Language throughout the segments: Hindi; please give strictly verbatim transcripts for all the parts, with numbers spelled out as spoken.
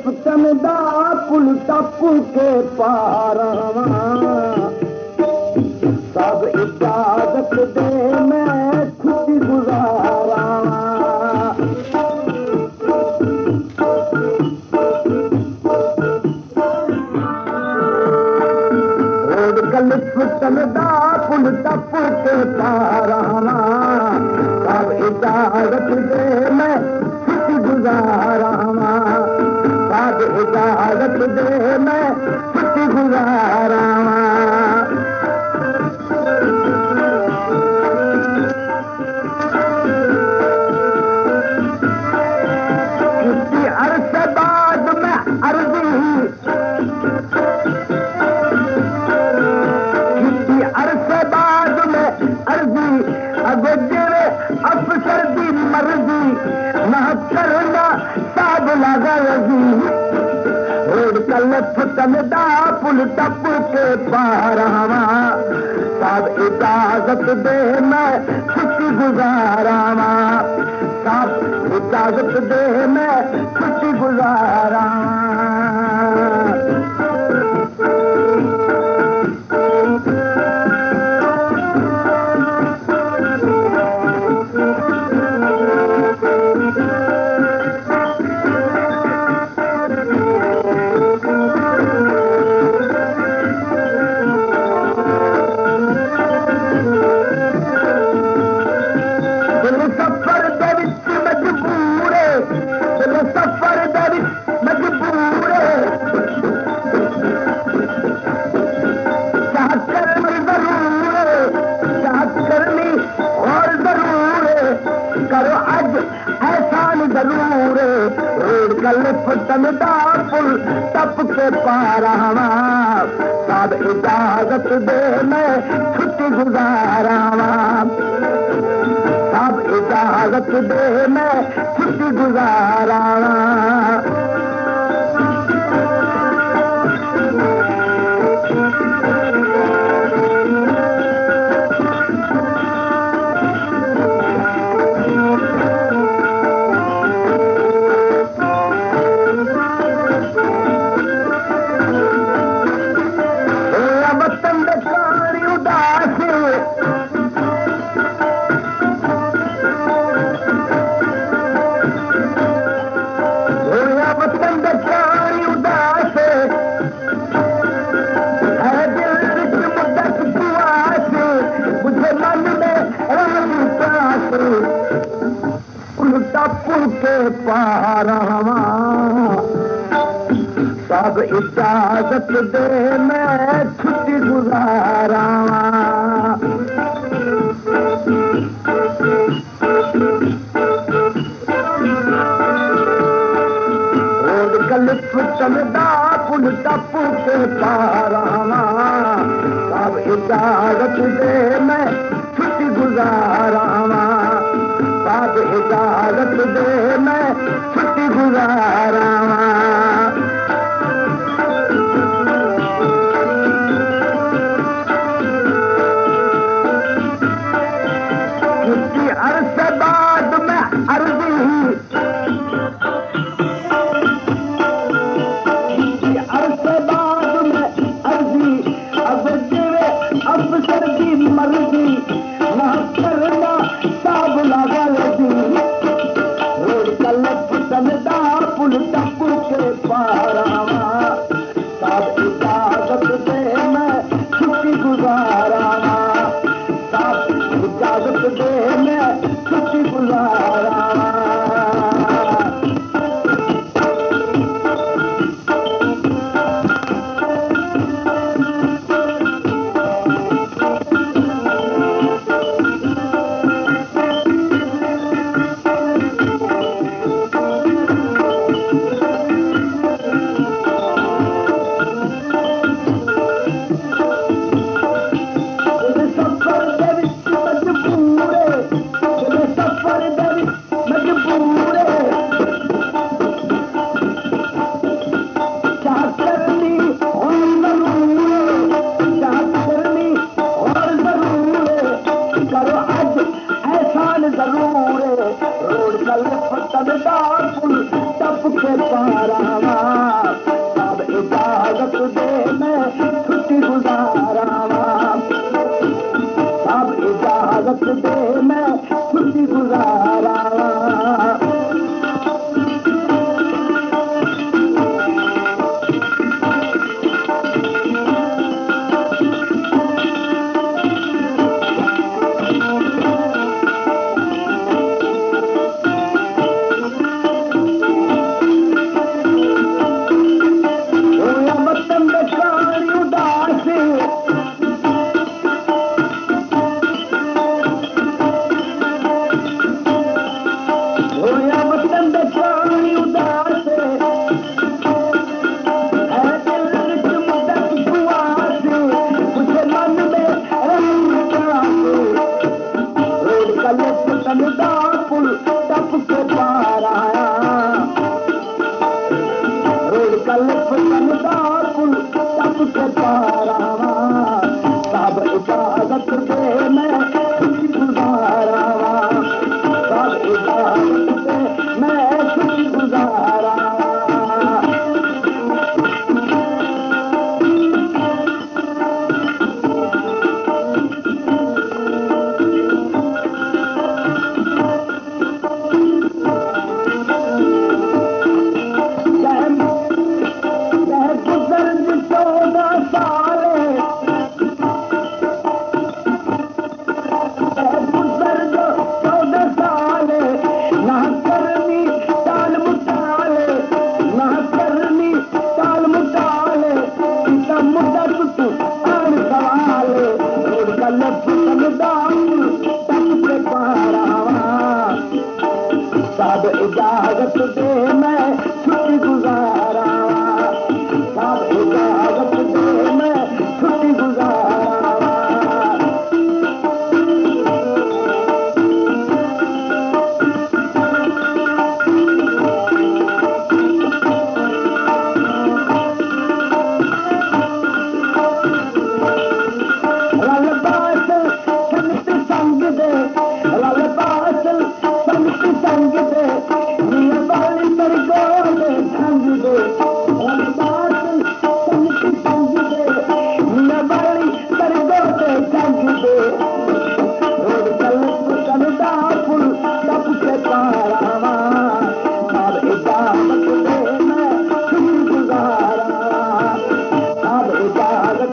चमदा पुल टप के पारवा सब इजाजत दे मैं खुशी गुजारा चमदा पुल टप के पारवा सब इजाजत दे मैं खुशी गुजारा सब इजाजत दे मैं खुशी गुजारा किसी अरसे बाद में अर्जी किसी अरसे बाद में अर्जी अगुजरे अफसर की मर्जी न करना साब लगा रजी रोड कल चमदा पुल टप के पारवा सब इजाजत दे मैं खुशी गुजारावा सब इजाजत दे मैं खुशी गुजारा चमदा पुल टप के पारवा सब इजाजत दे मैं छुट्टी गुजारावा सब इजाजत दे मैं छुट्टी गुजारावा पारवा सब इजाजत दे मैं छुट्टी गुजारावा रोड गलिफ चमदा पुल टप के पारवा सब इजाजत दे मैं छुट्टी गुजारावा सब इजाजत दे मैं छुट्टी गुजारावा किसी अरसे बाद में अर्जी किसी अरसे बाद में अर्जी अब तेरे अफसर की मर्जी न करना साब लगा चमदा पुल टप के पारवा सब इजाजत दे मैं छुट्टी गुजारावा सब इजाजत दे मैं छुट्टी गुजारावा जरूर रोड कलदा पुल टप के पारावा सब इजाजत दे मैं छुट्टी गुजारावा सब इजाजत दे मैं छुट्टी गुजारावा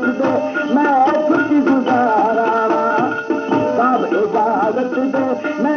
मैं